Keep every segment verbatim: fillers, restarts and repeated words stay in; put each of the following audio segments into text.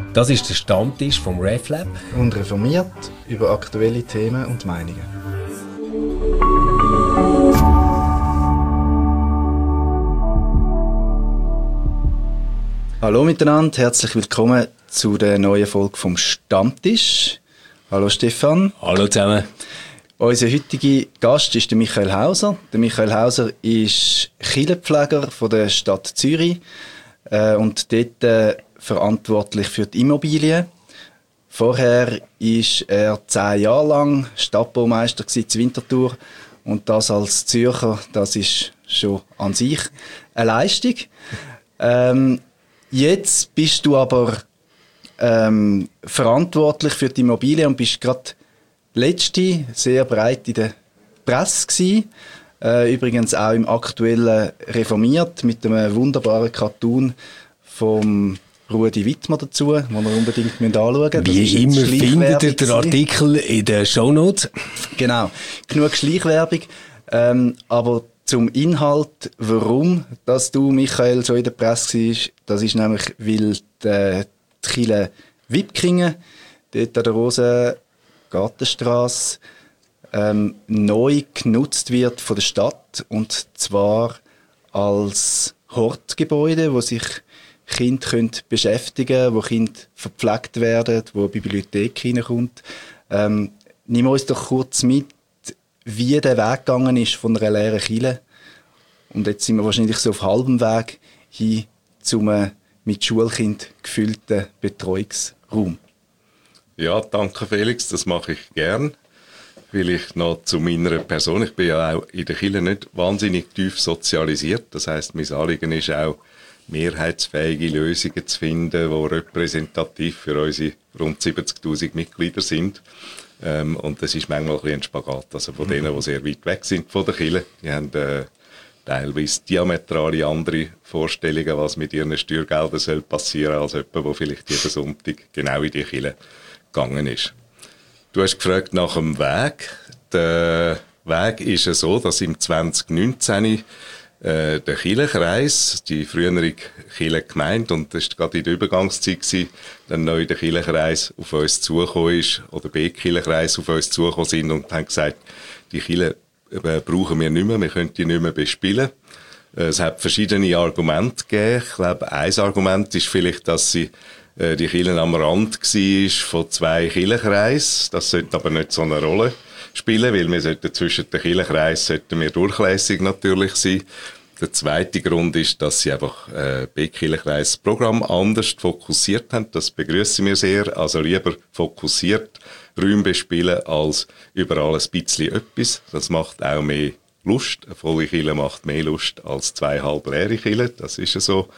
Das ist der Stammtisch vom RefLab. Und reformiert über aktuelle Themen und Meinungen. Hallo miteinander, herzlich willkommen zu der neuen Folge vom Stammtisch. Hallo Stefan. Hallo zusammen. Unser heutiger Gast ist der Michael Hauser. Der Michael Hauser ist Kirchenpfleger von der Stadt Zürich äh, und dort äh, verantwortlich für die Immobilien. Vorher war er zehn Jahre lang Stadtbaumeister in Winterthur und das als Zürcher, das ist schon an sich eine Leistung. Ähm, jetzt bist du aber ähm, verantwortlich für die Immobilien und bist gerade letzte sehr breit in der Presse gewesen. Äh, übrigens auch im aktuellen Reformiert mit einem wunderbaren Cartoon vom Rudi Wittmer dazu, den wir unbedingt anschauen müssen. Wie immer findet ihr den Artikel in den Shownotes. Genau, genug Schleichwerbung. Ähm, aber zum Inhalt, warum dass du, Michael, so in der Presse warst, das ist nämlich, weil die, die Kirche Wipkingen, dort an der Rosengartenstrasse, ähm, neu genutzt wird von der Stadt, und zwar als Hortgebäude, wo sich Kinder können beschäftigen können, wo Kinder verpflegt werden, wo eine Bibliothek hineinkommt. Ähm, nimm uns doch kurz mit, wie der Weg gegangen ist von einer leeren Kirche. Und jetzt sind wir wahrscheinlich so auf halbem Weg hin zum mit Schulkind gefüllten Betreuungsraum. Ja, danke Felix, das mache ich gern. Vielleicht noch zu meiner Person. Ich bin ja auch in der Kirche nicht wahnsinnig tief sozialisiert. Das heisst, mein Anliegen ist auch, mehrheitsfähige Lösungen zu finden, die repräsentativ für unsere rund siebzigtausend Mitglieder sind. Ähm, und das ist manchmal ein bisschen ein Spagat. Also von mhm. denen, die sehr weit weg sind von der Kirche, die haben äh, teilweise diametrale andere Vorstellungen, was mit ihren Steuergeldern soll passieren, als jemand, der vielleicht jeden Sonntag genau in die Kirche gegangen ist. Du hast gefragt nach dem Weg. Der Weg ist ja so, dass im zwanzig neunzehn äh, der Kirchenkreis, die frühere Kirchengemeinde, und das war gerade in der Übergangszeit, gewesen, dann neu der Kirchenkreis auf uns zugekommen ist, oder B-Kirchenkreis auf uns zugekommen sind und haben gesagt, die Kirche äh, brauchen wir nicht mehr, wir können die nicht mehr bespielen. Äh, es hat verschiedene Argumente gegeben. Ich glaube, ein Argument ist vielleicht, dass sie äh, die Kirche am Rand war von zwei Kirchenkreisen. Das sollte aber nicht so eine Rolle spielen, weil wir sollten zwischen den Kirchenkreisen sollten wir durchlässig natürlich sein. Der zweite Grund ist, dass sie einfach äh, B-Kirchenkreis Programm anders fokussiert haben. Das begrüßen wir sehr. Also lieber fokussiert Räume bespielen als überall ein bisschen etwas. Das macht auch mehr Lust. Eine volle Kirche macht mehr Lust als zwei halb leere Kirchen. Das ist ja so.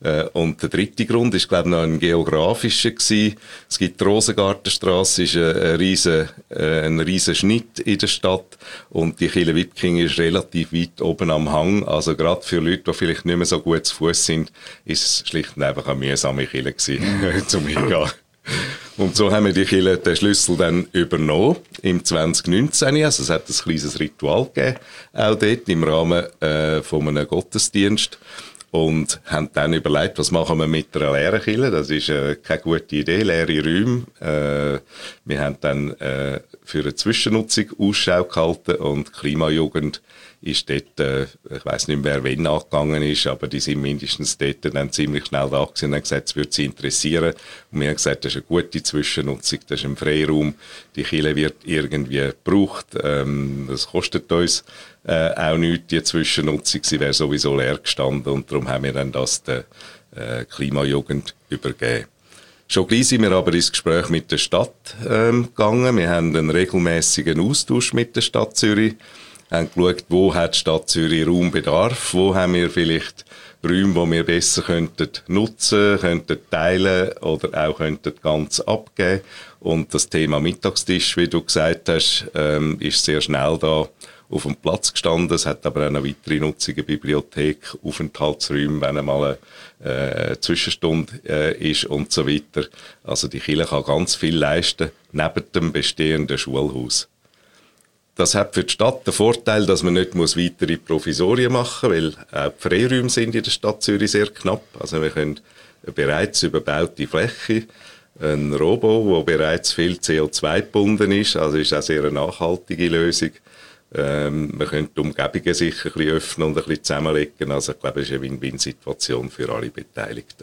Und der dritte Grund ist, glaube ich, noch ein geografischer gewesen. Es gibt die Rosengartenstrasse, ist ein riesen, ein riesen Schnitt in der Stadt. Und die Kirche Wipkingen ist relativ weit oben am Hang. Also gerade für Leute, die vielleicht nicht mehr so gut zu Fuss sind, ist es schlicht und einfach eine mühsame Kirche gewesen, zum Hingehen. Und so haben wir die Kirche den Schlüssel dann übernommen im zwanzig neunzehn. Also es hat ein kleines Ritual gegeben, auch dort im Rahmen äh, von einem Gottesdienst. Und haben dann überlegt, was machen wir mit einer leeren Kirche. Das ist äh, keine gute Idee, leere Räume. Äh, wir haben dann äh, für eine Zwischennutzung Ausschau gehalten und die Klimajugend ist dort, äh, ich weiss nicht mehr, wer wann angegangen ist, aber die sind mindestens dort dann ziemlich schnell da gewesen und haben gesagt, es würde sie interessieren. Und wir haben gesagt, das ist eine gute Zwischennutzung, das ist ein Freiraum, die Kirche wird irgendwie gebraucht, ähm, das kostet uns äh, auch nichts, die Zwischennutzung, sie wäre sowieso leer gestanden und darum haben wir dann das der äh, Klimajugend übergeben. Schon gleich sind wir aber ins Gespräch mit der Stadt ähm, gegangen. Wir haben einen regelmäßigen Austausch mit der Stadt Zürich, haben geschaut, wo hat die Stadt Zürich Raumbedarf, wo haben wir vielleicht Räume, die wir besser könnten nutzen, könnten teilen oder auch könnten ganz abgeben. Und das Thema Mittagstisch, wie du gesagt hast, ähm, ist sehr schnell da auf dem Platz gestanden. Es hat aber auch eine weitere Nutzung, eine Bibliothek, Aufenthaltsräume, wenn einmal eine äh, Zwischenstunde äh, ist und so weiter. Also die Kirche kann ganz viel leisten, neben dem bestehenden Schulhaus. Das hat für die Stadt den Vorteil, dass man nicht muss weitere Provisorien machen muss, weil auch die Freiräume sind in der Stadt Zürich sehr knapp. Also wir können eine bereits überbaute Fläche ein Robo, der bereits viel C O zwei gebunden ist, also ist auch sehr eine nachhaltige Lösung. Ähm, man könnte die Umgebungen sicher ein bisschen öffnen und ein bisschen zusammenlegen, also ich glaube, es ist eine Win-Win-Situation für alle Beteiligten.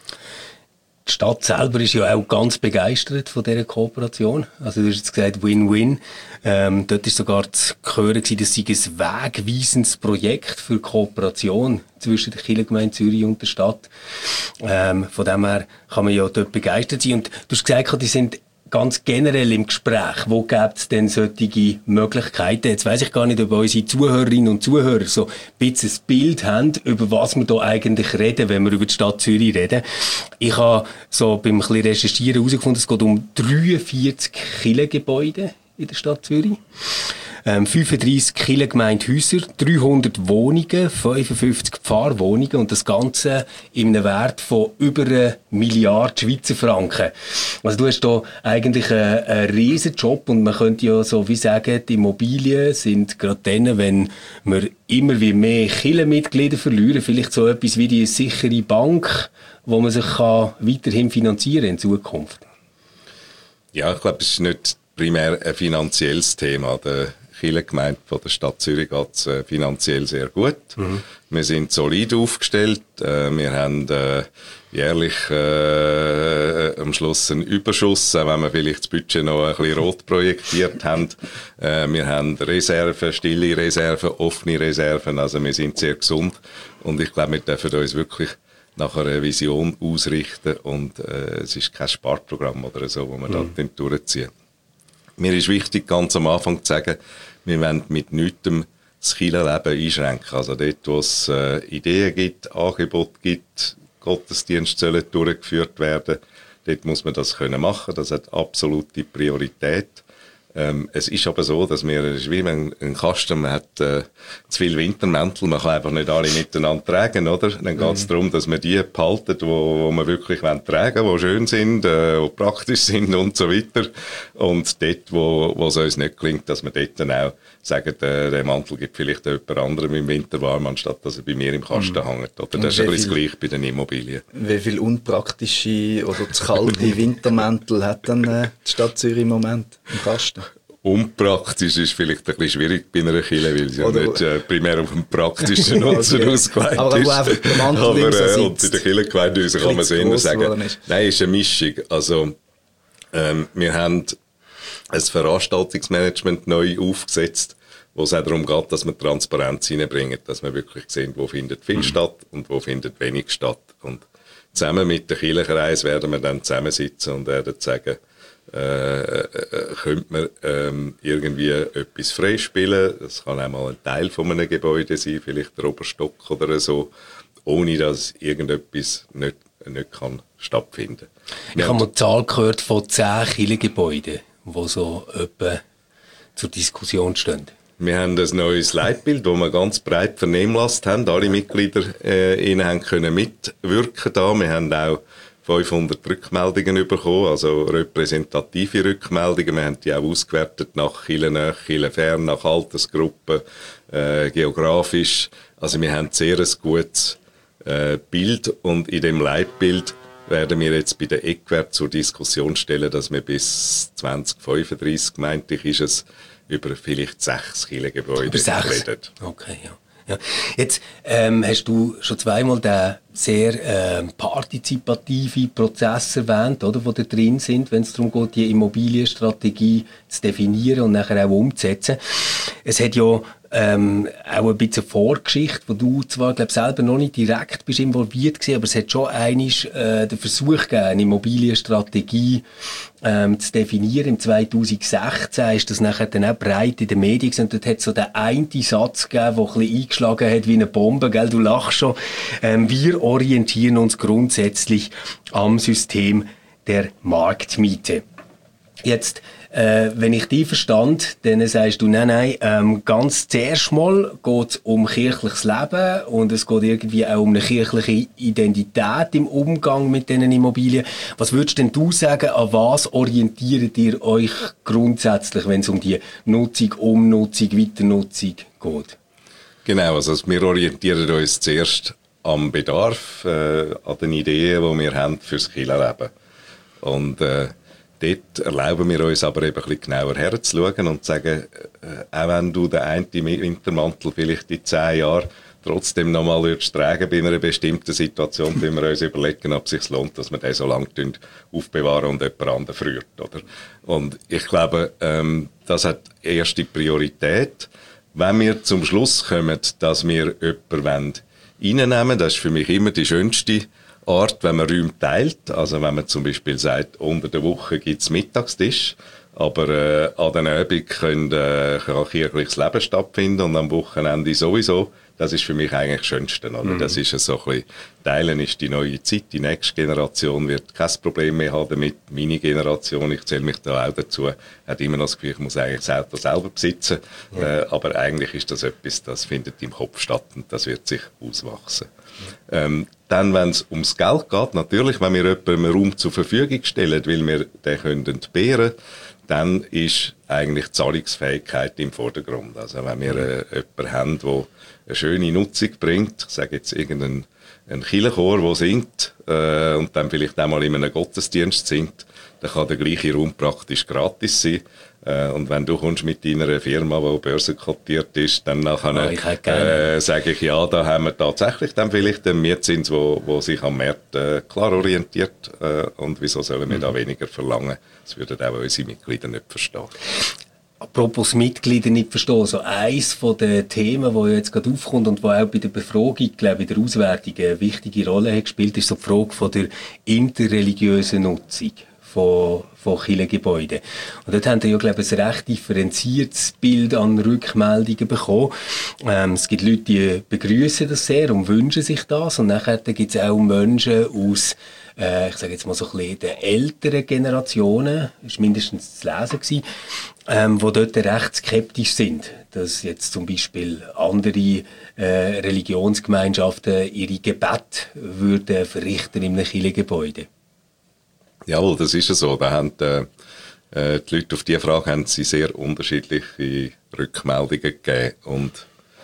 Die Stadt selber ist ja auch ganz begeistert von dieser Kooperation. Also du hast jetzt gesagt, Win-Win. Ähm, dort war sogar zu hören, dass sie ein wegweisendes Projekt für Kooperation zwischen der Kirchengemeinde Zürich und der Stadt. Ähm, von dem her kann man ja dort begeistert sein. Und du hast gesagt, die sind ganz generell im Gespräch. Wo gibt es denn solche Möglichkeiten? Jetzt weiss ich gar nicht, ob unsere Zuhörerinnen und Zuhörer so ein bisschen ein Bild haben, über was wir da eigentlich reden, wenn wir über die Stadt Zürich reden. Ich habe so beim ein bisschen Recherchieren herausgefunden, es geht um dreiundvierzig Kirchengebäude in der Stadt Zürich. Ähm, fünfunddreissig Kirchengemeindehäuser, dreihundert Wohnungen, fünfundfünfzig Pfarrwohnungen und das Ganze in einem Wert von über eine Milliarde Schweizer Franken. Also du hast da eigentlich einen, einen riesen Job und man könnte ja so wie sagen, die Immobilien sind gerade dann, wenn wir immer wie mehr Kirchenmitglieder verlieren, vielleicht so etwas wie die sichere Bank, wo man sich kann weiterhin finanzieren in Zukunft. Ja, ich glaube, es ist nicht primär ein finanzielles Thema. Der Kirchengemeinde von der Stadt Zürich geht es äh, finanziell sehr gut. Mhm. Wir sind solid aufgestellt. Äh, wir haben äh, jährlich äh, am Schluss einen Überschuss, auch wenn wir vielleicht das Budget noch ein bisschen rot projektiert haben. Äh, wir haben Reserven, stille Reserven, offene Reserven. Also wir sind sehr gesund. Und ich glaube, wir dürfen uns wirklich nach einer Vision ausrichten. Und äh, es ist kein Sparprogramm oder so, wo wir mhm. da durchziehen. Mir ist wichtig, ganz am Anfang zu sagen, wir wollen mit nichts das Kirchenleben einschränken. Also dort, wo es äh, Ideen gibt, Angebote gibt, Gottesdienste sollen durchgeführt werden, dort muss man das können machen. Das hat absolute Priorität. Ähm, es ist aber so, dass wir, es ist wie wenn ein Kasten, man hat äh, zu viele Wintermäntel, man kann einfach nicht alle miteinander tragen, oder? Dann geht es mhm. darum, dass man die behalten, wo, wo man wirklich tragen wollen, die schön sind, äh, die praktisch sind und so weiter. Und dort, wo, wo es uns nicht gelingt, dass wir dort dann auch sagen, äh, der Mantel gibt vielleicht jemand anderem im Winter warm, anstatt dass er bei mir im Kasten mhm. hängt. Oder? Das ist ein bisschen gleich bei den Immobilien. Wie viele unpraktische oder zu kalte Wintermäntel hat dann äh, die Stadt Zürich im Moment im Kasten? Unpraktisch ist vielleicht ein bisschen schwierig bei einer Kirche, weil sie ja nicht äh, primär auf den praktischen Nutzen okay. ausgelegt aber ist. Aber der Mantel aber, äh, so und bei den Kirchengemeindehäusern kann man es eher sagen. Nein, es ist eine Mischung. Also, ähm, wir haben ein Veranstaltungsmanagement neu aufgesetzt, wo es auch darum geht, dass wir Transparenz reinbringen, dass wir wirklich sehen, wo findet viel mhm. statt und wo findet wenig statt. Und zusammen mit dem Kirchenkreis werden wir dann zusammensitzen und werden sagen, Äh, äh, könnte man ähm, irgendwie etwas freispielen. Das kann auch mal ein Teil von einem Gebäude sein, vielleicht der Oberstock oder so, ohne dass irgendetwas nicht, nicht kann stattfinden kann. Ich habe mal die Zahl gehört von zehn Kirchengebäuden, die so etwa zur Diskussion stehen. Wir haben ein neues Leitbild, das wir ganz breit vernehmlasst haben. Alle Mitglieder äh, ihnen haben können mitwirken da. Wir haben auch fünfhundert Rückmeldungen bekommen, also repräsentative Rückmeldungen. Wir haben die auch ausgewertet nach Kirchennähe, Kirchenfern, nach Altersgruppen, äh, geografisch. Also wir haben sehr ein gutes äh, Bild und in dem Leitbild werden wir jetzt bei den Eckwerten zur Diskussion stellen, dass wir bis zwanzig fünfunddreissig, meinte ich, ist es, über vielleicht sechs Kirchengebäude reden. Okay, ja. Ja. Jetzt ähm, hast du schon zweimal den sehr ähm, partizipativen Prozess erwähnt, oder, wo da drin sind, wenn es darum geht, die Immobilienstrategie zu definieren und nachher auch umzusetzen. Es hat ja ähm, auch ein bisschen Vorgeschichte, wo du zwar, glaube selber noch nicht direkt bist involviert gewesen, aber es hat schon einmal äh, den Versuch gegeben, eine Immobilienstrategie ähm, zu definieren. Im zweitausendsechzehn ist das nachher dann auch breit in den Medien und dort hat es so den einen Satz gegeben, der ein bisschen eingeschlagen hat wie eine Bombe, gell? Du lachst schon. Ähm, wir orientieren uns grundsätzlich am System der Marktmiete. Jetzt, äh, wenn ich dich verstand, dann sagst du, nein, nein, ähm, ganz zuerst mal geht es um kirchliches Leben und es geht irgendwie auch um eine kirchliche Identität im Umgang mit diesen Immobilien. Was würdest denn du sagen, an was orientiert ihr euch grundsätzlich, wenn es um die Nutzung, Umnutzung, Weiternutzung geht? Genau, also wir orientieren uns zuerst am Bedarf, äh, an den Ideen, die wir haben fürs Kirchenleben. Und äh, dort erlauben wir uns aber eben ein bisschen genauer herzuschauen und zu sagen, äh, auch wenn du den einen Wintermantel vielleicht in zehn Jahren trotzdem nochmal würdest tragen bei einer bestimmten Situation, müssen wir uns überlegen, ob es sich lohnt, dass wir den so lange aufbewahren und jemand anderen friert, oder? Und ich glaube, ähm, das hat erste Priorität. Wenn wir zum Schluss kommen, dass wir jemanden reinnehmen wollen, das ist für mich immer die schönste Art, wenn man Räume teilt. Also wenn man zum Beispiel sagt, unter der Woche gibt es Mittagstisch, aber äh, an den Abend können, äh, kann kirchliches Leben stattfinden und am Wochenende sowieso. Das ist für mich eigentlich das Schönste. Oder? Mhm. Das ist so ein bisschen, Teilen ist die neue Zeit. Die nächste Generation wird kein Problem mehr haben damit. Meine Generation, ich zähle mich da auch dazu, hat immer noch das Gefühl, ich muss eigentlich das Auto selber besitzen. Mhm. Äh, aber eigentlich ist das etwas, das findet im Kopf statt und das wird sich auswachsen. Mhm. Ähm, dann, wenn es ums Geld geht, natürlich, wenn wir jemandem einen Raum zur Verfügung stellen, weil wir den können entbehren, dann ist eigentlich die Zahlungsfähigkeit im Vordergrund. Also wenn wir äh, jemanden haben, der eine schöne Nutzung bringt, ich sage jetzt irgendeinen einen Kirchenchor, der singt äh, und dann vielleicht auch mal in einem Gottesdienst singt, dann kann der gleiche Raum praktisch gratis sein. Äh, und wenn du kommst mit deiner Firma, die börsenkotiert ist, dann nachher, oh, äh, sage ich, ja, da haben wir tatsächlich dann vielleicht einen Mietzins, wo, wo sich am Markt äh, klar orientiert. Äh, und wieso sollen wir mhm. da weniger verlangen? Das würden auch unsere Mitglieder nicht verstehen. Apropos Mitglieder nicht verstehen, so eins von den Themen, das jetzt gerade aufkommt und wo auch bei der Befragung, glaube ich, in der Auswertung eine wichtige Rolle hat gespielt, ist so die Frage von der interreligiösen Nutzung von, von Kirchengebäuden. Und dort haben wir ja, glaube ich, ein recht differenziertes Bild an Rückmeldungen bekommen. Ähm, es gibt Leute, die begrüßen das sehr und wünschen sich das. Und nachher gibt es auch Menschen aus, äh, ich sage jetzt mal so ein bisschen den älteren Generationen, das war mindestens zu lesen gewesen, ähm, die dort recht skeptisch sind, dass jetzt zum Beispiel andere äh, Religionsgemeinschaften ihre Gebete würden verrichten in einem Kirchengebäude. Jawohl, das ist ja so. Da haben äh, die Leute auf diese Frage haben sie sehr unterschiedliche Rückmeldungen gegeben. Und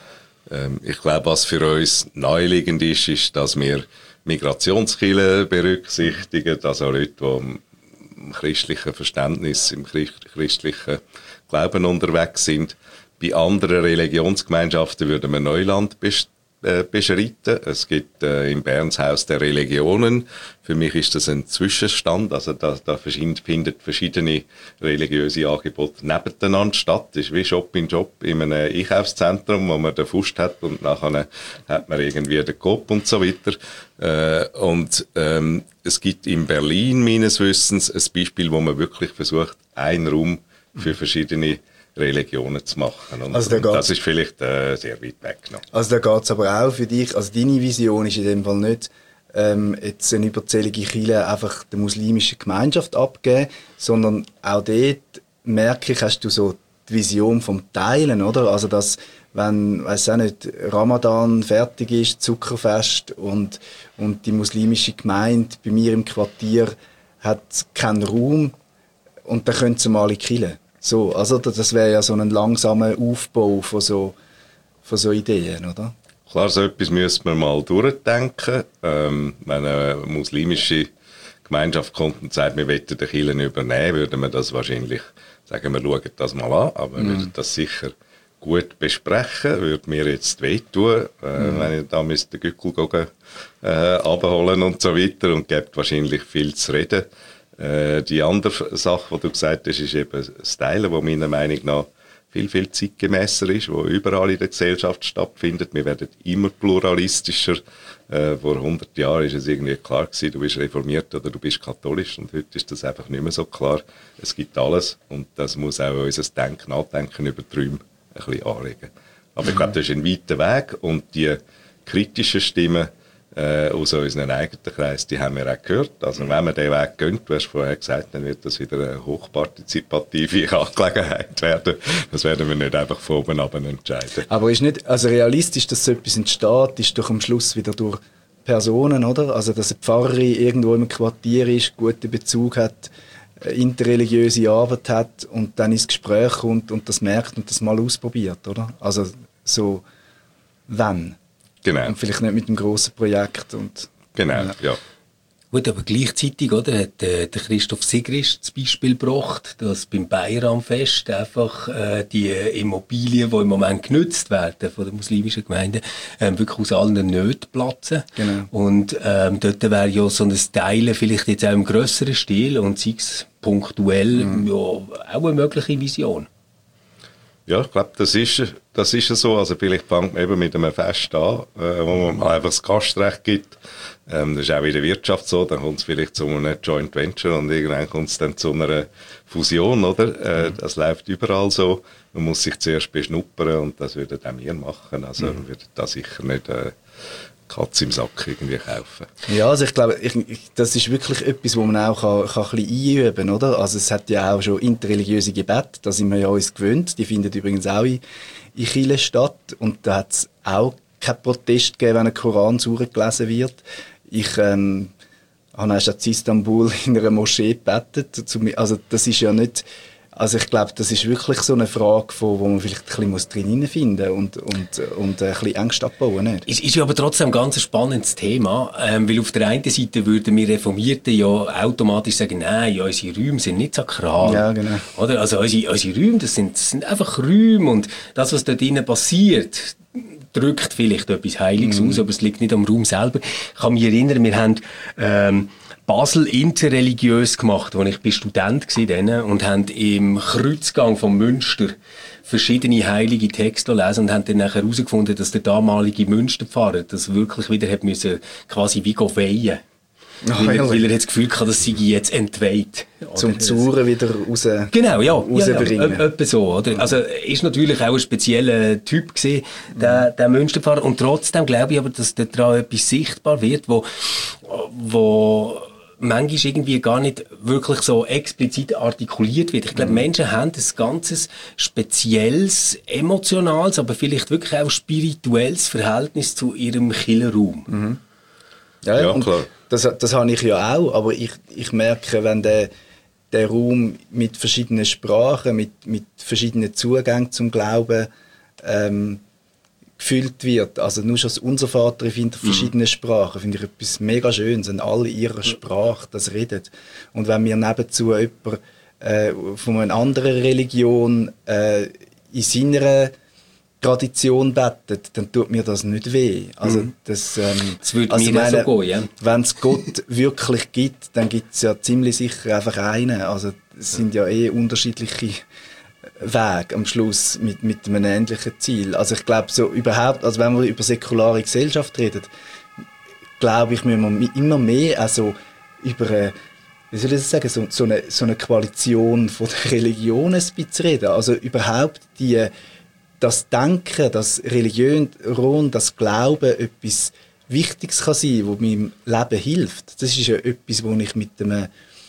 ähm, ich glaube, was für uns naheliegend ist, ist, dass wir Migrationskirchen berücksichtigen, also Leute, die im christlichen Verständnis, im christlichen Glauben unterwegs sind. Bei anderen Religionsgemeinschaften würden wir Neuland best- äh, beschreiten. Es gibt äh, im Berns Haus der Religionen. Für mich ist das ein Zwischenstand. Also da, da findet verschiedene religiöse Angebote nebeneinander statt. Das ist wie Shop in Job in einem Einkaufszentrum, wo man den Fust hat und nachher hat man irgendwie den Coop und so weiter. Äh, und ähm, es gibt in Berlin meines Wissens ein Beispiel, wo man wirklich versucht, einen Raum für verschiedene Religionen zu machen. Und, also da und das ist vielleicht äh, sehr weit weg noch. Also da geht es aber auch für dich, also deine Vision ist in dem Fall nicht, ähm, jetzt eine überzählige Kirche einfach der muslimischen Gemeinschaft abgeben, sondern auch dort, merke ich, hast du so die Vision vom Teilen, oder? Also dass, wenn, weiss auch nicht, Ramadan fertig ist, Zuckerfest und, und die muslimische Gemeinde bei mir im Quartier hat keinen Raum und dann können sie mal in die Kirche. So, also das wäre ja so ein langsamer Aufbau von so, von so Ideen, oder? Klar, so etwas müsste man mal durchdenken. Ähm, wenn eine muslimische Gemeinschaft kommt und sagt, wir wollen die Kirche übernehmen, würden wir das wahrscheinlich sagen, wir schauen das mal an, aber wir mm. würden das sicher gut besprechen. Würde mir jetzt wehtun, äh, mm. wenn ich da müsste den Gückel äh, abholen und so weiter und gibt wahrscheinlich viel zu reden. Äh, die andere Sache, die du gesagt hast, ist eben das Teilen, das meiner Meinung nach viel, viel zeitgemässer ist, wo überall in der Gesellschaft stattfindet. Wir werden immer pluralistischer. Äh, vor hundert Jahren ist es irgendwie klar gewesen, du bist reformiert oder du bist katholisch und heute ist das einfach nicht mehr so klar. Es gibt alles und das muss auch unser Denken, Nachdenken über die Räume ein bisschen anregen. Aber ich glaube, das ist ein weiter Weg und die kritischen Stimmen Äh, aus unserem eigenen Kreis, die haben wir auch gehört. Also wenn wir den Weg gehen, du hast vorher gesagt, dann wird das wieder eine hochpartizipative Angelegenheit werden. Das werden wir nicht einfach von oben ab entscheiden. Aber ist nicht, also realistisch, dass so etwas entsteht, ist doch am Schluss wieder durch Personen, oder? Also dass eine Pfarrerin irgendwo im Quartier ist, guten Bezug hat, interreligiöse Arbeit hat und dann ins Gespräch kommt und das merkt und das mal ausprobiert, oder? Also so, wenn? Genau. Und vielleicht nicht mit einem grossen Projekt. Und, genau, ja. ja. Gut, aber gleichzeitig, oder, hat äh, der Christoph Sigrist das Beispiel gebracht, dass beim Bayramfest einfach äh, die Immobilien, die im Moment genutzt werden von den muslimischen Gemeinden, ähm, wirklich aus allen Nöten platzen. Genau. Und ähm, dort wäre ja so ein Teilen vielleicht jetzt auch im grösseren Stil und sei es punktuell mhm. ja, auch eine mögliche Vision. Ja, ich glaube, das ist, das ist so. Also vielleicht fängt man eben mit einem Fest an, äh, wo man einfach das Gastrecht gibt. Ähm, das ist auch in der Wirtschaft so. Dann kommt es vielleicht zu einem Joint Venture und irgendwann kommt es dann zu einer Fusion, oder? Äh, das läuft überall so. Man muss sich zuerst beschnuppern und das würden auch wir machen. Also mhm. würden da sicher nicht äh, Katz im Sack irgendwie kaufen. Ja, also ich glaube, ich, ich, das ist wirklich etwas, wo man auch kann, kann ein bisschen einüben, oder? Also es hat ja auch schon interreligiöse Gebete, da sind wir ja uns gewöhnt. Die finden übrigens auch in, in Chile statt. Und da hat es auch keinen Protest gegeben, wenn ein Koran gelesen wird. Ich ähm, habe erst in Istanbul in einer Moschee gebetet. Also das ist ja nicht... Also ich glaube, das ist wirklich so eine Frage, von, wo man vielleicht ein bisschen drin hineinfinden muss und, und, und ein bisschen Ängste abbauen. Nicht? Es ist ja aber trotzdem ein ganz spannendes Thema, ähm, weil auf der einen Seite würden wir Reformierten ja automatisch sagen, nein, ja, unsere Räume sind nicht sakral. Ja, genau. Oder? Also unsere, unsere Räume, das sind, das sind einfach Räume und das, was dort drinnen passiert, drückt vielleicht etwas Heiliges mhm. aus, aber es liegt nicht am Raum selber. Ich kann mich erinnern, wir haben... Ähm, Basel interreligiös gemacht, als ich bin Student war und haben im Kreuzgang von Münster verschiedene heilige Texte lesen und haben dann nachher herausgefunden, dass der damalige Münsterpfarrer das wirklich wieder hat müssen, quasi wie weihen. Oh, weil, er, weil er hat das Gefühl hatte, dass sie jetzt entweiht. Zum Zuren wieder raus, genau, ja, rausbringen. Ja, ja, etwa so, oder? Also, ist natürlich auch ein spezieller Typ gewesen, der, der Münsterpfarrer. Und trotzdem glaube ich aber, dass daran etwas sichtbar wird, wo, wo manchmal irgendwie gar nicht wirklich so explizit artikuliert wird. Ich glaube, mhm. Menschen haben ein ganzes spezielles, emotionales, aber vielleicht wirklich auch spirituelles Verhältnis zu ihrem Kirchenraum. Mhm. Ja, ja, klar. Das, das habe ich ja auch, aber ich, ich merke, wenn der, der Raum mit verschiedenen Sprachen, mit, mit verschiedenen Zugängen zum Glauben ähm, gefüllt wird. Also nur schon das Unser Vater, ich finde, verschiedene Sprachen, finde ich etwas mega Schönes, wenn alle ihrer Sprache das reden. Und wenn mir nebenzu jemand äh, von einer anderen Religion äh, in seiner Tradition betet, dann tut mir das nicht weh. Also das, ähm, das würde also mir meine, so gehen, ja. Wenn es Gott wirklich gibt, dann gibt es ja ziemlich sicher einfach einen. Also es sind ja eh unterschiedliche Weg am Schluss mit, mit einem ähnlichen Ziel. Also ich glaube so überhaupt, also wenn wir über säkulare Gesellschaft reden, glaube ich, müssen wir immer mehr also über eine, wie soll ich das sagen, so, so, eine, so eine Koalition von der Religionen ein bisschen reden. Also überhaupt die, das Denken, das Religion, das Glauben etwas Wichtiges kann sein, was meinem Leben hilft. Das ist ja etwas, wo ich mit einem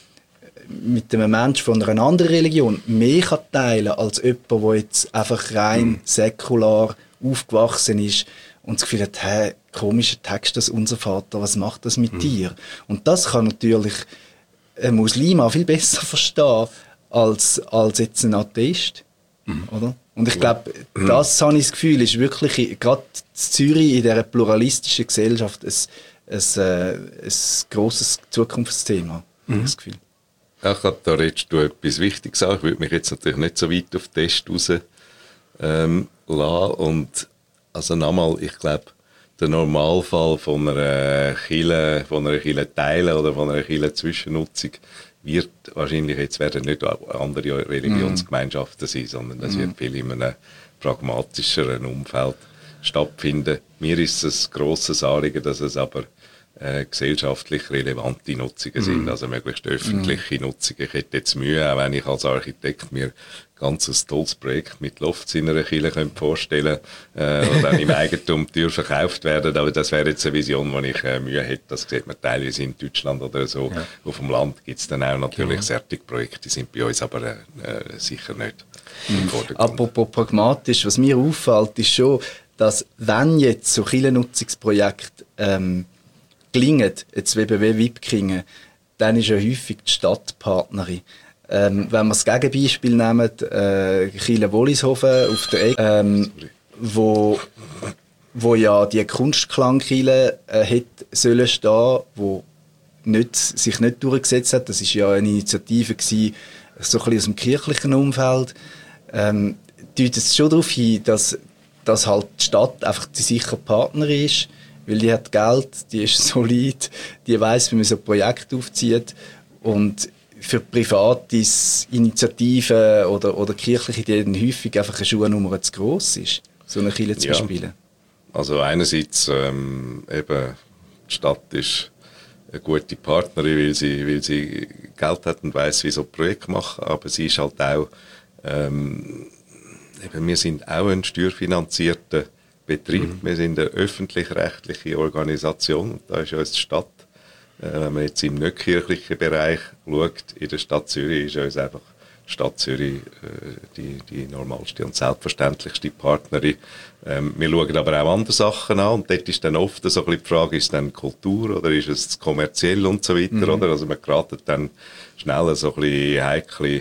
mit einem Menschen von einer anderen Religion mehr kann teilen als jemand, der jetzt einfach rein säkular aufgewachsen ist und das Gefühl hat, hey, komischer Text, das Unser Vater, was macht das mit mhm. dir? Und das kann natürlich ein Muslim auch viel besser verstehen als, als jetzt ein Atheist. Mhm. Oder? Und ich glaube, mhm. das, habe ich das Gefühl, ist wirklich gerade in Zürich, in dieser pluralistischen Gesellschaft, ein, ein, ein, ein grosses Zukunftsthema. Mhm. Das Gefühl. Ja, ich glaube, da redest du etwas Wichtiges an. Ich würde mich jetzt natürlich nicht so weit auf den Test raus ähm, lassen. Und also nochmal, ich glaube, der Normalfall von einer Kirche, von einer Kirche teilen oder von einer Kirche Zwischennutzung wird wahrscheinlich jetzt werden nicht andere Religionsgemeinschaften sein, sondern das wird viel in einem pragmatischeren Umfeld stattfinden. Mir ist es ein grosses Anliegen, dass es aber Äh, gesellschaftlich relevante Nutzungen sind, mm. also möglichst öffentliche mm. Nutzungen. Ich hätte jetzt Mühe, auch wenn ich als Architekt mir ein ganzes tolles Projekt mit Lofts in einer Kirche könnte vorstellen äh, und dann im Eigentum Tür verkauft werden, aber das wäre jetzt eine Vision, wo ich äh, Mühe hätte. Das sieht man teilweise in Deutschland oder so. Ja. Auf dem Land gibt es dann auch natürlich genau. Fertigprojekte, die sind bei uns aber äh, sicher nicht mm. im Vordergrund. Apropos pragmatisch, was mir auffällt, ist schon, dass wenn jetzt so Kirchennutzungsprojekte ähm, gelingen, jetzt wie bei Wipkingen, dann ist ja häufig die Stadt Partnerin. Ähm, wenn wir das Gegenbeispiel nehmen, äh, Chile-Wollishofen auf der Ecke, ähm, wo, wo ja die Kunstklangkirche äh, hätte sollen stehen, wo nicht, sich nicht durchgesetzt hat. Das ist ja eine Initiative gewesen, so ein bisschen aus dem kirchlichen Umfeld. Ähm, deutet es schon darauf hin, dass, dass halt die Stadt einfach die sichere Partnerin ist, weil die hat Geld, die ist solid, die weiss, wie man so ein Projekt aufzieht. Und für private Initiativen oder, oder kirchliche Ideen häufig einfach eine Schuhnummer zu gross ist, so eine Kirche zu ja. bespielen. Also einerseits ähm, eben, die Stadt ist eine gute Partnerin, weil sie, weil sie Geld hat und weiss, wie so ein Projekt machen, aber sie ist halt auch, ähm, eben, wir sind auch ein steuerfinanzierter Betrieb, mhm. wir sind eine öffentlich-rechtliche Organisation und da ist uns die Stadt, äh, wenn man jetzt im nicht kirchlichen Bereich schaut, in der Stadt Zürich ist uns einfach die Stadt Zürich äh, die, die normalste und selbstverständlichste Partnerin. Ähm, wir schauen aber auch andere Sachen an und dort ist dann oft so ein bisschen die Frage, ist es dann Kultur oder ist es kommerziell und so weiter, mhm. oder? Also man geratet dann schnell so ein bisschen heikle,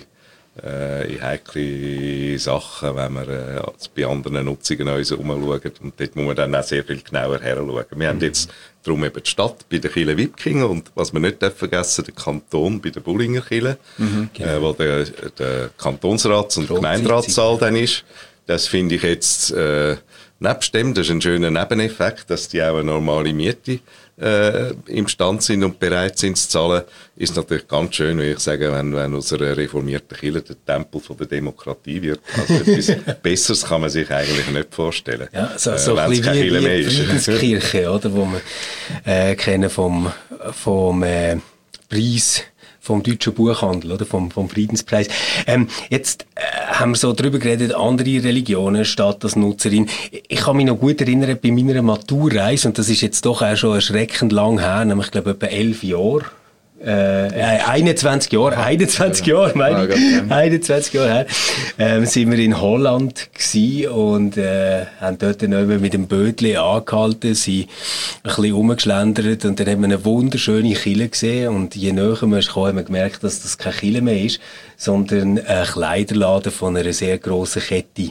äh, in heikle Sachen, wenn man äh, bei anderen Nutzungen uns umschaut und dort muss man dann auch sehr viel genauer herschauen. Wir mhm. haben jetzt darum eben die Stadt bei den Kirchen Wipkingen und was wir nicht vergessen, der Kanton bei den Bullinger Kirchen, mhm, genau. äh, wo der, der Kantonsrats- und Gemeinderatssaal dann ist. Das finde ich jetzt, äh, nebst dem, das ist ein schöner Nebeneffekt, dass die auch eine normale Miete äh, imstand sind und bereit sind zu zahlen, ist natürlich ganz schön, wie ich sage, wenn, wenn aus einer reformierten Kirche der Tempel von der Demokratie wird. Also etwas Besseres kann man sich eigentlich nicht vorstellen. Ja, so, so äh, ein bisschen wie, wie die Friedenskirche, oder, wo wir äh, kennen vom, vom äh, Preis vom deutschen Buchhandel, oder vom, vom Friedenspreis. Ähm, jetzt äh, haben wir so darüber geredet, andere Religionen statt als Nutzerin. Ich kann mich noch gut erinnern, bei meiner Maturreise, und das ist jetzt doch auch schon erschreckend lang her, nämlich, ich glaube, etwa elf Jahre, äh, einundzwanzig Jahre, einundzwanzig Jahre, meine ich, einundzwanzig Jahre her, ähm, sind wir in Holland gsi und äh, haben dort dann mit dem Bötli angehalten, sind ein bisschen rumgeschlendert und dann haben wir eine wunderschöne Kirche gesehen und je näher wir kamen, haben wir gemerkt, dass das keine Kirche mehr ist, sondern ein Kleiderladen von einer sehr grossen Kette.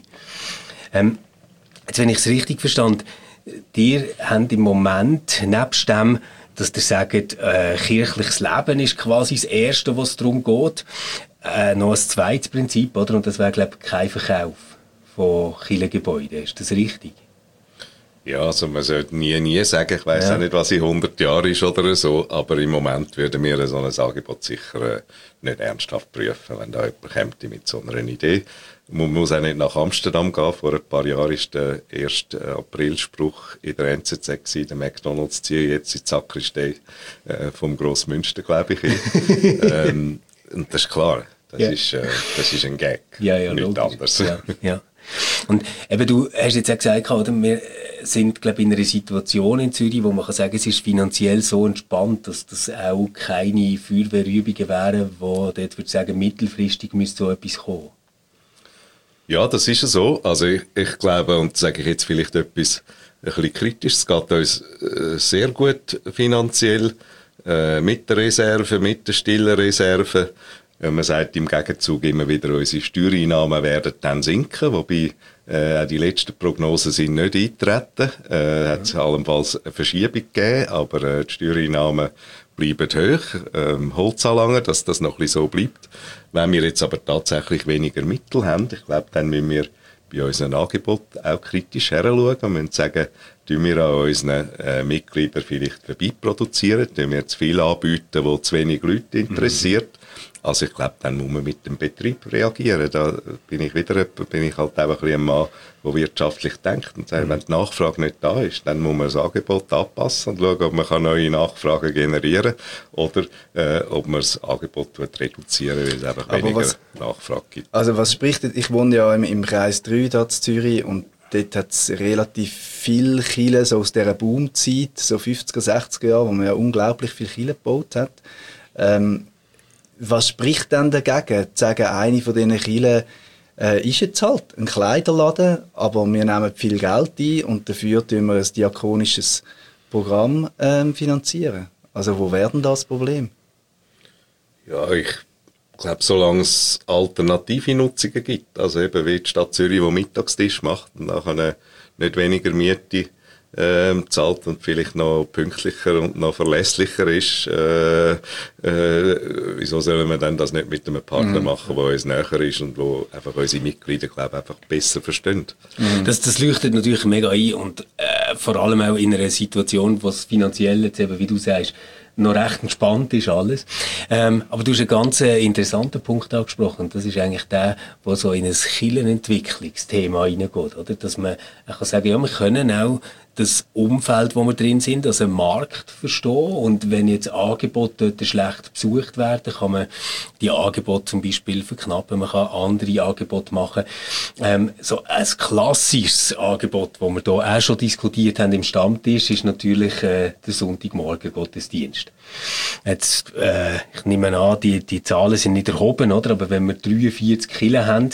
Ähm, jetzt, wenn ich es richtig verstand, ihr habt im Moment, nebst dem, dass ihr sagt, äh, kirchliches Leben ist quasi das Erste, was darum geht. Äh, noch ein zweites Prinzip, oder? Und das wäre, glaube ich, kein Verkauf von Kirchengebäuden. Ist das richtig? Ja, also man sollte nie, nie sagen, ich weiss ja. auch nicht, was in hundert Jahren ist oder so, aber im Moment würden wir so ein Angebot sicher äh, nicht ernsthaft prüfen, wenn da jemand kommt mit so einer Idee. Man muss auch nicht nach Amsterdam gehen. Vor ein paar Jahren war der erste Aprilspruch in der N Z Z gewesen, der McDonalds ziehe jetzt in die Sakristei äh, vom Grossmünster, glaube ich. ähm, und das ist klar, das, ja. ist, äh, das ist ein Gag, ja, ja, nicht anders. Ja, ja. Und eben, du hast jetzt auch gesagt, oder, wir sind, glaube ich, in einer Situation in Zürich, wo man kann sagen, es ist finanziell so entspannt, dass das auch keine Feuerwehrübungen wären, wo dort, würde ich sagen, mittelfristig müsste so etwas kommen. Ja, das ist so. Also ich, ich glaube, und sage ich jetzt vielleicht etwas ein bisschen kritisch, es geht uns äh, sehr gut finanziell, äh, mit der Reserve, mit der stillen Reserve. Äh, man sagt im Gegenzug immer wieder, unsere Steuereinnahmen werden dann sinken, wobei äh, auch die letzten Prognosen sind nicht eingetreten. Äh, hat es allenfalls eine Verschiebung gegeben, aber äh, die Steuereinnahmen bleiben hoch, ähm, Holzanlagen, dass das noch ein bisschen so bleibt. Wenn wir jetzt aber tatsächlich weniger Mittel haben, ich glaube, dann müssen wir bei unseren Angeboten auch kritisch heranschauen und müssen sagen, tun wir an unseren äh, Mitgliedern vielleicht vorbeiproduzieren, tun wir zu viel anbieten, wo zu wenig Leute interessiert. Mhm. Also ich glaube, dann muss man mit dem Betrieb reagieren. Da bin ich wieder bin ich halt auch ein bisschen ein Mann, der wirtschaftlich denkt und sagt, mhm. wenn die Nachfrage nicht da ist, dann muss man das Angebot anpassen und schauen, ob man neue Nachfragen generieren kann oder äh, ob man das Angebot reduzieren, weil es einfach weniger was, Nachfrage gibt. Also was spricht, ich wohne ja im, im Kreis drei da in Zürich und dort hat es relativ viele Kirchen so aus dieser Boomzeit, so fünfziger, sechziger Jahre, wo man ja unglaublich viele Kirchen gebaut hat. Ähm, Was spricht denn dagegen, zu sagen, eine von diesen Kirchen äh, ist jetzt halt ein Kleiderladen, aber wir nehmen viel Geld ein und dafür tun wir ein diakonisches Programm äh, finanzieren? Also wo wäre denn das Problem? Ja, ich glaube, solange es alternative Nutzungen gibt, also eben wie die Stadt Zürich, die Mittagstisch macht und nachher nicht weniger Miete äh, zahlt und vielleicht noch pünktlicher und noch verlässlicher ist, äh, äh, wieso sollen wir dann das nicht mit einem Partner mhm. machen, der uns näher ist und wo einfach unsere Mitglieder, glaube ich, einfach besser verstehen? Mhm. Das, das leuchtet natürlich mega ein und äh, vor allem auch in einer Situation, wo es finanziell jetzt eben, wie du sagst, noch recht entspannt ist alles. Ähm, aber du hast einen ganz interessanten Punkt angesprochen. Das ist eigentlich der, der so in ein Kirchenentwicklungsthema reingeht, oder? Dass man kann sagen, ja, wir können auch das Umfeld, wo wir drin sind, also einen Markt verstehen. Und wenn jetzt Angebote dort schlecht besucht werden, kann man die Angebote zum Beispiel verknappen. Man kann andere Angebote machen. Ähm, so ein klassisches Angebot, das wir hier auch schon diskutiert haben im Stammtisch, ist natürlich äh, der Sonntagmorgen-Gottesdienst. Jetzt, äh, ich nehme an, die, die Zahlen sind nicht erhoben, oder? Aber wenn wir dreiundvierzig Kirchen haben,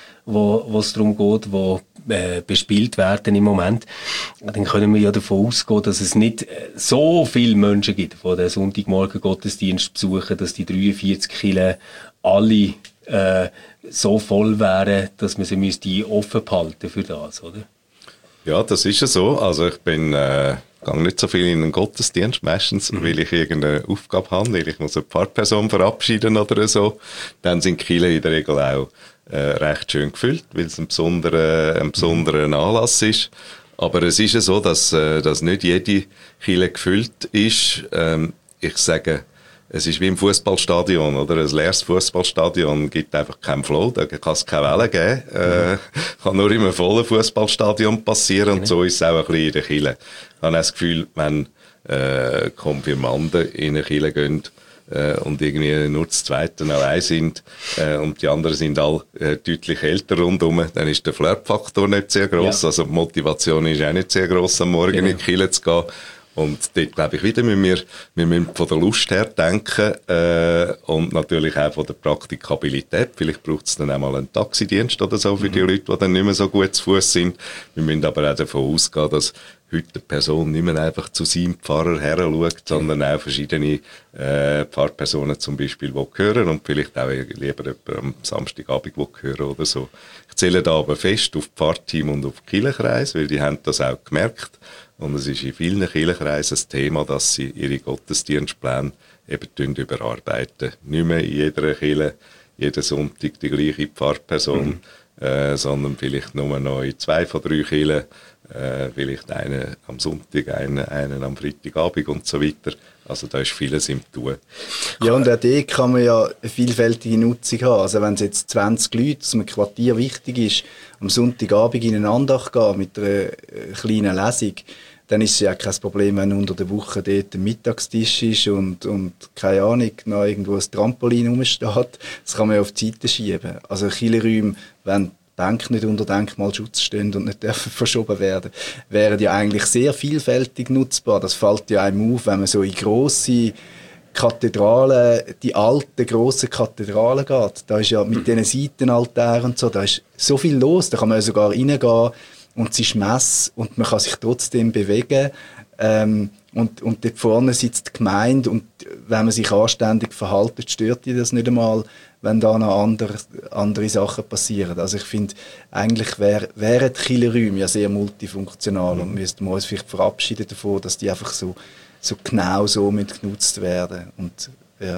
wo es darum geht, wo äh, bespielt werden im Moment, dann können wir ja davon ausgehen, dass es nicht so viele Menschen gibt, die den Sonntagmorgen Gottesdienst besuchen, dass die dreiundvierzig Kirchen alle äh, so voll wären, dass man sie müsste offen behalten für das, oder? Ja, das ist ja so. Also ich bin äh, gehe nicht so viel in den Gottesdienst, meistens, mhm. weil ich irgendeine Aufgabe habe, weil ich muss eine Pfarrperson verabschieden oder so. Dann sind die Kirchen in der Regel auch äh, recht schön gefüllt, weil es ein besonderer, ein besonderer Anlass ist. Aber es ist ja so, dass, äh, dass nicht jede Kirche gefüllt ist. Ähm, ich sage, es ist wie im Fußballstadion, oder? Ein leeres Fußballstadion gibt einfach keinen Flow, da kann es keine Wellen geben. Äh, kann nur in einem vollen Fußballstadion passieren und so ist es auch ein bisschen in der Kirche. Ich habe das Gefühl, wenn äh, Konfirmanden in eine Kirche gehen äh, und irgendwie nur das Zweite allein sind äh, und die anderen sind alle äh, deutlich älter rundherum, dann ist der Flirtfaktor nicht sehr gross. Ja. Also die Motivation ist auch nicht sehr gross, am Morgen genau. in die Kirche zu gehen. Und dort glaube ich wieder, müssen wir, wir müssen von der Lust her denken äh, und natürlich auch von der Praktikabilität. Vielleicht braucht es dann auch mal einen Taxidienst oder so für mhm. die Leute, die dann nicht mehr so gut zu Fuß sind. Wir müssen aber auch davon ausgehen, dass heute die Person nicht mehr einfach zu seinem Pfarrer her schaut, sondern auch verschiedene äh, Pfarrpersonen zum Beispiel, die hören und vielleicht auch lieber am Samstagabend hören oder so. Ich zähle da aber fest auf Pfarrteam und auf Kirchenkreis, weil die haben das auch gemerkt. Und es ist in vielen Kirchenkreisen das Thema, dass sie ihre Gottesdienstpläne eben überarbeiten. Nicht mehr in jeder Kirche, jeden Sonntag die gleiche Pfarrperson, mhm. äh, sondern vielleicht nur noch in zwei von drei Kirchen, äh, vielleicht einen am Sonntag, einen, einen am Freitagabend und so weiter. Also da ist vieles im Tun. Ja, und auch dort kann man ja eine vielfältige Nutzung haben. Also wenn es jetzt zwanzig Leute aus einem Quartier wichtig ist, am Sonntagabend in eine Andacht gehen mit einer kleinen Lesung, dann ist es ja kein Problem, wenn unter der Woche dort ein Mittagstisch ist und, und keine Ahnung, noch irgendwo ein Trampolin rumsteht. Das kann man ja auf die Seite schieben. Also Kirchenräume, wenn Bänke nicht unter Denkmalschutz stehen und nicht dürfen verschoben werden, wären ja eigentlich sehr vielfältig nutzbar. Das fällt ja einem auf, wenn man so in grosse Kathedralen, die alten, grossen Kathedralen geht. Da ist ja mit diesen Seitenaltären und so, da ist so viel los, da kann man ja sogar reingehen und es ist Messe und man kann sich trotzdem bewegen. Ähm, und, und dort vorne sitzt die Gemeinde und wenn man sich anständig verhält, stört die das nicht einmal, wenn da noch andere, andere Sachen passieren. Also ich finde, eigentlich wär, wären die Kirchenräume ja sehr multifunktional mhm. und müssten wir uns vielleicht verabschieden davon, dass die einfach so, so genau so mit genutzt werden. Und, ja.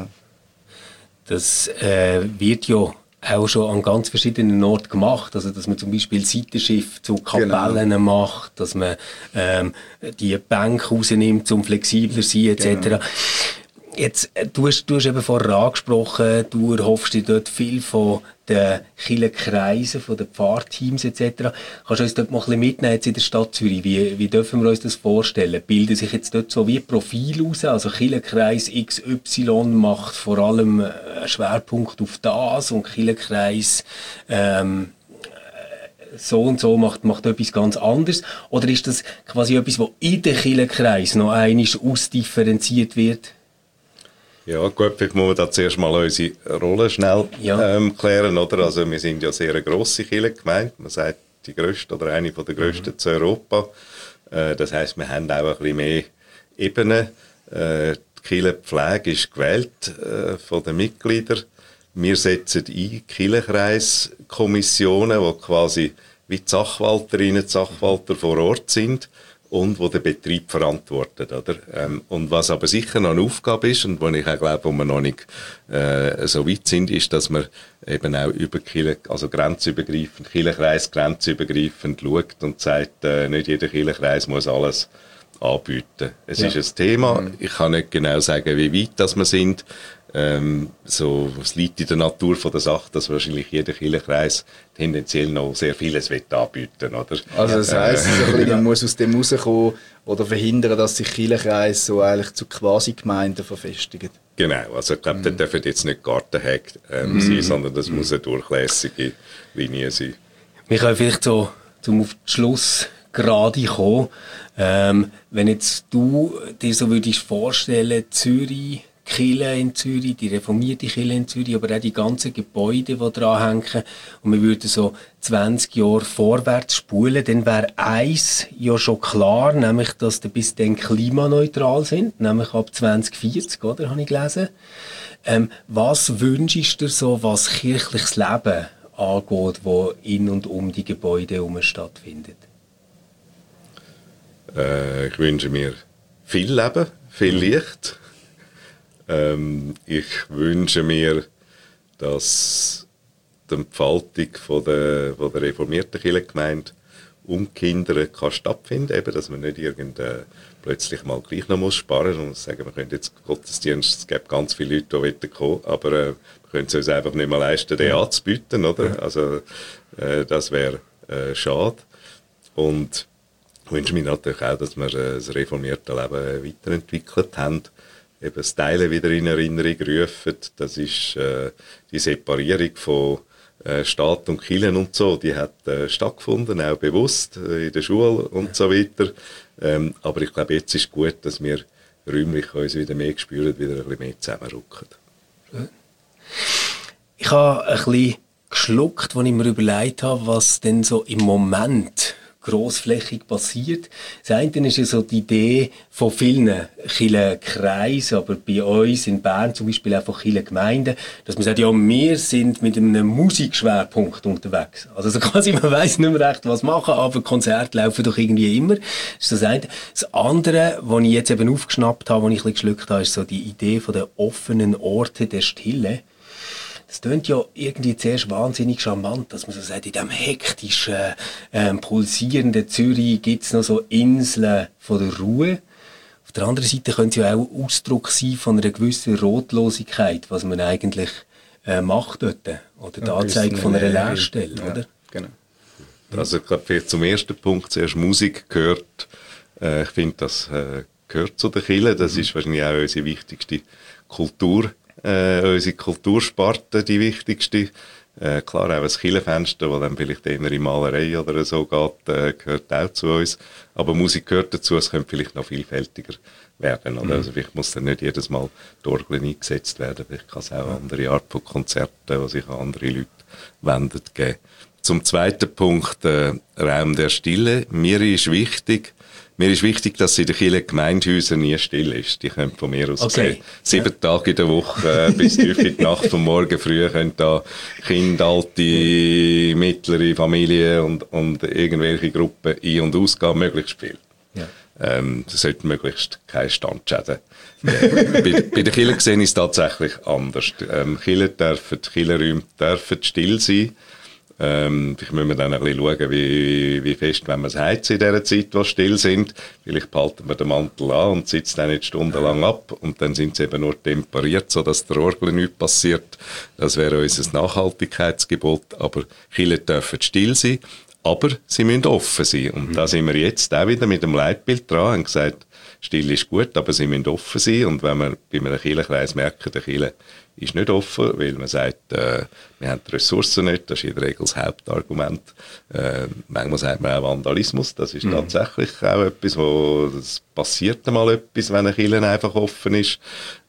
Das äh, wird ja auch schon an ganz verschiedenen Orten gemacht, also dass man zum Beispiel Seitenschiff zu Kapellen genau. macht, dass man ähm, die Bänke rausnimmt, um flexibler zu sein, et cetera. Genau. Jetzt, du hast, du hast eben vorher angesprochen, du erhoffst dir dort viel von den Kirchenkreisen, von den Pfarrteams et cetera. Kannst du uns dort mal ein bisschen mitnehmen jetzt in der Stadt Zürich? Wie, wie dürfen wir uns das vorstellen? Bilden sich jetzt dort so wie Profil aus? Also Kirchenkreis X Y macht vor allem einen Schwerpunkt auf das und Kirchenkreis ähm, so und so macht, macht etwas ganz anderes? Oder ist das quasi etwas, was in den Kirchenkreis noch einmal ausdifferenziert wird? Ja, gut, vielleicht muss man da zuerst mal unsere Rolle schnell ja. ähm, klären, oder? Also wir sind ja sehr eine grosse Kirchengemeinde. Man sagt, die grösste oder eine von der grössten mhm. zu Europa. Äh, das heisst, wir haben auch ein bisschen mehr Ebenen. Äh, die Kirchenpflege ist gewählt äh, von den Mitgliedern. Wir setzen ein Kirchenkreiskommissionen, die quasi wie die Sachwalterinnen und Sachwalter vor Ort sind und wo der Betrieb verantwortet, oder? Ähm, und was aber sicher noch eine Aufgabe ist und wo ich auch glaube, wo wir noch nicht äh, so weit sind, ist, dass man eben auch über Kirche, also grenzübergreifend, Kirchenkreis grenzübergreifend schaut und sagt, äh, nicht jeder Kirchenkreis muss alles anbieten. Es ja. ist ein Thema. Mhm. Ich kann nicht genau sagen, wie weit das wir sind. Ähm, so, es liegt in der Natur von der Sache, dass wahrscheinlich jeder Kirchenkreis tendenziell noch sehr vieles anbieten will, oder? Also das heisst, äh, man muss aus dem rauskommen oder verhindern, dass sich Kirchenkreise so eigentlich zu Quasi-Gemeinden verfestigen. Genau, also ich glaube, mm. da dürfen jetzt nicht Gartenhäke ähm, mm. sein, sondern das mm. muss eine durchlässige Linie sein. Wir können vielleicht so zum auf den Schluss gerade kommen. Ähm, wenn jetzt du dir so würdest vorstellen, Zürich, Kirche in Zürich, die reformierte Kirche in Zürich, aber auch die ganzen Gebäude, die dran hängen, und wir würden so zwanzig Jahre vorwärts spulen, dann wäre eins ja schon klar, nämlich, dass die bis dann klimaneutral sind, nämlich ab zwanzig vierzig, oder, habe ich gelesen. Ähm, was wünschst du dir so, was kirchliches Leben angeht, wo in und um die Gebäude herum stattfindet? Äh, ich wünsche mir viel Leben, viel Licht. Ähm, ich wünsche mir, dass die Entfaltung von der, von der reformierten Kirchengemeinde um Kinder kann stattfinden, eben, dass man nicht irgendein plötzlich mal gleich noch muss sparen und sagen, wir können jetzt Gottesdienst, es gibt ganz viele Leute, die kommen wollen, aber äh, wir können es uns einfach nicht mehr leisten, den anzubieten, oder? Also äh, das wäre äh, schade. Und ich wünsche mir natürlich auch, dass wir äh, das reformierte Leben weiterentwickelt haben, eben das Teilen wieder in Erinnerung rufen. Das ist äh, die Separierung von äh, Staat und Kirche und so, die hat äh, stattgefunden, auch bewusst äh, in der Schule und so weiter. Ähm, aber ich glaube, jetzt ist gut, dass wir räumlich uns wieder mehr spüren, wieder ein bisschen mehr zusammenrücken. Ich habe ein bisschen geschluckt, als ich mir überlegt habe, was denn so im Moment grossflächig passiert. Das eine ist ja so die Idee von vielen Kirchenkreisen, aber bei uns in Bern zum Beispiel auch von Kirchengemeinden, dass man sagt, ja, wir sind mit einem Musikschwerpunkt unterwegs. Also so quasi, man weiss nicht mehr recht, was machen, aber Konzerte laufen doch irgendwie immer. Das ist das eine. Das andere, was ich jetzt eben aufgeschnappt habe, was ich ein bisschen geschluckt habe, ist so die Idee von den offenen Orten der Stille. Das klingt ja irgendwie zuerst wahnsinnig charmant, dass man so sagt, in diesem hektischen, äh, pulsierenden Zürich gibt es noch so Inseln von der Ruhe. Auf der anderen Seite können sie ja auch Ausdruck sein von einer gewissen Rotlosigkeit, was man eigentlich äh, macht dort. Oder die Anzeige von einer Leerstelle, ja, oder? Genau. Also ich glaube, vielleicht zum ersten Punkt zuerst Musik gehört. Äh, ich finde, das äh, gehört zu der Kirche. Das mhm. ist wahrscheinlich auch unsere wichtigste Kultur. Äh, unsere Kultursparte, die wichtigste. Äh, klar, auch das Kirchenfenster, das dann vielleicht eher in Malerei oder so geht, äh, gehört auch zu uns. Aber Musik gehört dazu, es könnte vielleicht noch vielfältiger werden. Oder? Mhm. Also vielleicht muss dann nicht jedes Mal die Orgel eingesetzt werden. Vielleicht kann es auch eine andere Art von Konzerten, die sich an andere Leute wenden, geben. Zum zweiten Punkt, äh, Raum der Stille. Mir ist wichtig, Mir ist wichtig, dass in den Kirchen Gemeindehäusern nie still ist. Die können von mir aus okay. sehen. Sieben ja. Tage in der Woche, äh, bis tief in die Nacht und morgen früh können da Kinder, alte, mittlere Familien und, und irgendwelche Gruppen ein- und ausgehen, möglichst viel. Ja. Ähm, das sollte möglichst keine Standschäden. äh, bei, bei den Kirchen gesehen ist es tatsächlich anders. Ähm, Kirchen dürfen, die Kirchenräume dürfen still sein. Ähm, vielleicht müssen wir dann ein bisschen schauen, wie, wie fest wenn wir es heizen in dieser Zeit, wo still sind. Vielleicht behalten wir den Mantel an und sitzen dann nicht stundenlang ab und dann sind sie eben nur temperiert, sodass der Orgel nichts passiert. Das wäre unser Nachhaltigkeitsgebot. Aber Kirchen dürfen still sein, aber sie müssen offen sein. Und mhm. da sind wir jetzt auch wieder mit dem Leitbild dran und gesagt, still ist gut, aber sie müssen offen sein. Und wenn wir bei einem Kirchenkreis merken, der Kirche ist nicht offen, weil man sagt, äh, wir haben die Ressourcen nicht, das ist in der Regel das Hauptargument. Äh, manchmal sagt man auch Vandalismus, das ist mhm. tatsächlich auch etwas, wo es passiert mal etwas, wenn eine Kirche einfach offen ist.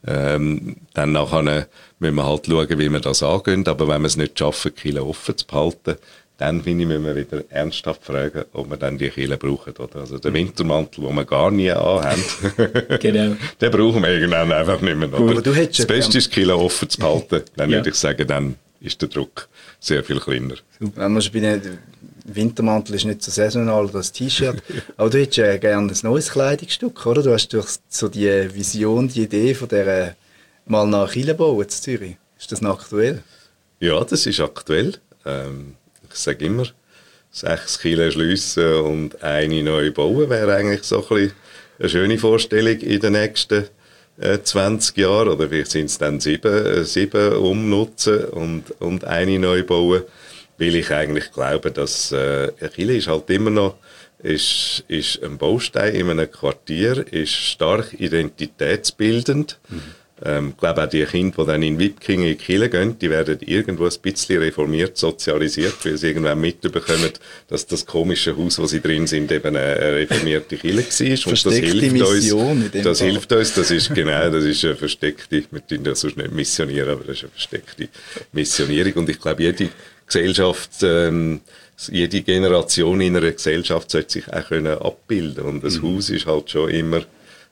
Ähm, dann nachher müssen wir halt schauen, wie wir das angehen, aber wenn wir es nicht schaffen, die Kirche offen zu behalten, dann finde ich, müssen wir wieder ernsthaft fragen, ob wir dann die Kirche brauchen. Oder? Also den Wintermantel, den wir gar nie anhaben, genau. den brauchen wir irgendwann einfach nicht mehr. Oder? Du das Beste ist, die Kirche offen zu behalten. Dann ja. würde ich sagen, dann ist der Druck sehr viel kleiner. Wenn wir schon bei den Wintermantel ist nicht so saisonal oder das T-Shirt, aber du hättest ja gerne ein neues Kleidungsstück, oder? Du hast durch so die Vision, die Idee von der mal nach Kirche bauen in Zürich. Ist das noch aktuell? Ja, das ist aktuell. Ähm, ich sage immer, sechs Kirchen schliessen und eine neu bauen wäre eigentlich so ein bisschen eine schöne Vorstellung in den nächsten äh, zwanzig Jahren. Oder vielleicht sind es dann sieben, äh, sieben umnutzen und, und eine neu bauen. Weil ich eigentlich glaube, dass äh, eine Kirche ist halt immer noch ist, ist ein Baustein in einem Quartier, ist stark identitätsbildend. Mhm. Ähm, ich glaube auch die Kinder, die dann in Wipkingen in die Kirche gehen, die werden irgendwo ein bisschen reformiert, sozialisiert, weil sie irgendwann mitbekommen, dass das komische Haus, wo sie drin sind, eben eine reformierte Kirche war. Und das hilft Mission uns. In das Fall. hilft uns. Das ist genau, das ist eine versteckte, wir tun das sonst nicht missionieren, aber das ist eine versteckte Missionierung. Und ich glaube, jede Gesellschaft, ähm, jede Generation in einer Gesellschaft sollte sich auch können abbilden. Und das mhm. Haus ist halt schon immer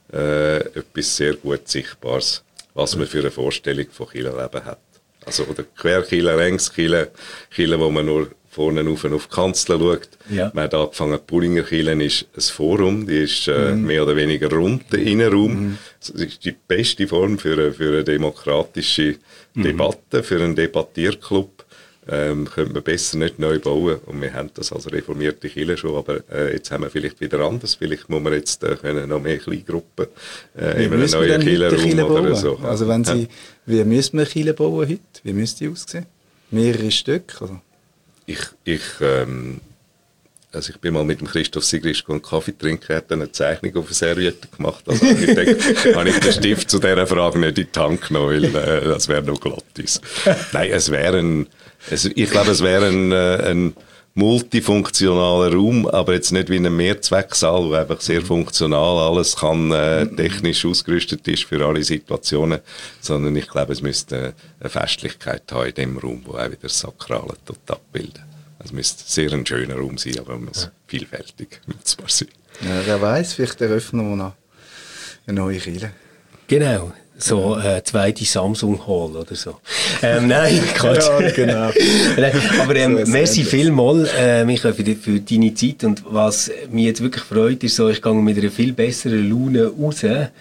äh, etwas sehr gut Sichtbares, was man für eine Vorstellung von Kirchenleben hat. Also, oder Querkirche, Längskirche, Kirche, wo man nur vorne auf, auf die Kanzel schaut. Ja. Man hat angefangen, die Bullinger Kirche ist ein Forum, die ist äh, mhm. mehr oder weniger rund, der Innenraum. Mhm. Das ist die beste Form für eine, für eine demokratische mhm. Debatte, für einen Debattierclub. Ähm, könnte man besser nicht neu bauen. Und wir haben das als reformierte Kirche schon, aber äh, jetzt haben wir vielleicht wieder anders. Vielleicht muss man jetzt äh, können noch mehr Kleingruppen äh, in einem neuen Kirchenraum oder so. Also wenn Sie, wie müssen wir Kirche bauen heute? Wie müsste die aussehen? Mehrere Stück? Oder? Ich, ich, ähm, also ich bin mal mit dem Christoph Sigrist einen Kaffee trinken, er hat eine Zeichnung auf eine Serviette gemacht. Als Architekt habe ich den Stift zu dieser Frage nicht in die Hand genommen, weil äh, das wäre noch Glottis. Nein, es wäre ein Also ich glaube, es wäre ein, äh, ein multifunktionaler Raum, aber jetzt nicht wie ein Mehrzwecksaal, wo einfach sehr funktional alles kann, äh, technisch ausgerüstet ist für alle Situationen, sondern ich glaube, es müsste eine Festlichkeit haben in dem Raum, wo auch wieder das Sakrale abbilden. Es müsste sehr ein schöner Raum sein, aber man muss ja. vielfältig nutzbar sein. Ja, wer weiss, vielleicht eröffnen wir noch eine neue Kirche. Genau. So eine äh, zweite Samsung Hall oder so. Ähm, nein, Quatsch. Ja, genau. Aber ähm, so merci vielmals, äh, Michael, für, die, für deine Zeit. Und was mich jetzt wirklich freut, ist so, ich gehe mit einer viel besseren Laune raus,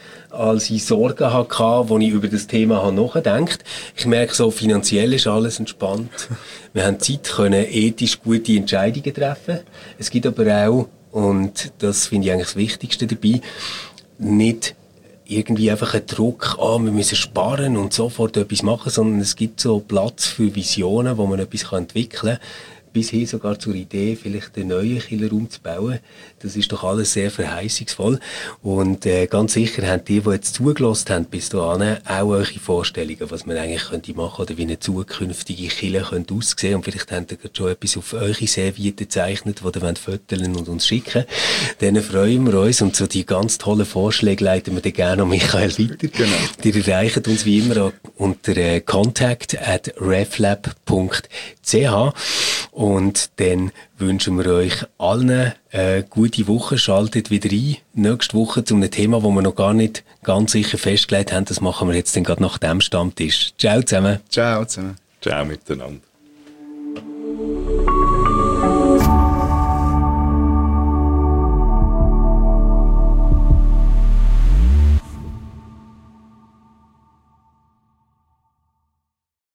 als ich Sorgen hatte, als ich über das Thema nachgedacht habe. Ich merke so, finanziell ist alles entspannt. Wir haben Zeit, können ethisch gute Entscheidungen treffen. Es gibt aber auch, und das finde ich eigentlich das Wichtigste dabei, nicht irgendwie einfach ein Druck, ah, wir müssen sparen und sofort etwas machen, sondern es gibt so Platz für Visionen, wo man etwas entwickeln kann, bis hin sogar zur Idee, vielleicht einen neuen Kirchenraum zu bauen. Das ist doch alles sehr verheißungsvoll. Und äh, ganz sicher haben die, die jetzt zugelassen haben bis dahin, auch eure Vorstellungen, was man eigentlich könnte machen oder wie eine zukünftige Kirche könnte aussehen. Und vielleicht habt ihr schon etwas auf eure Serviette gezeichnet, die ihr wollt fotografieren und uns schicken. Dann freuen wir uns und so die ganz tollen Vorschläge leiten wir dann gerne an Michael weiter. Genau. Die erreichen uns wie immer unter äh, contact at reflab punkt c h. Und dann wünschen wir euch allen eine gute Woche. Schaltet wieder ein. Nächste Woche zu einem Thema, das wir noch gar nicht ganz sicher festgelegt haben. Das machen wir jetzt dann gerade nach dem Stammtisch. Ciao zusammen. Ciao zusammen. Ciao miteinander.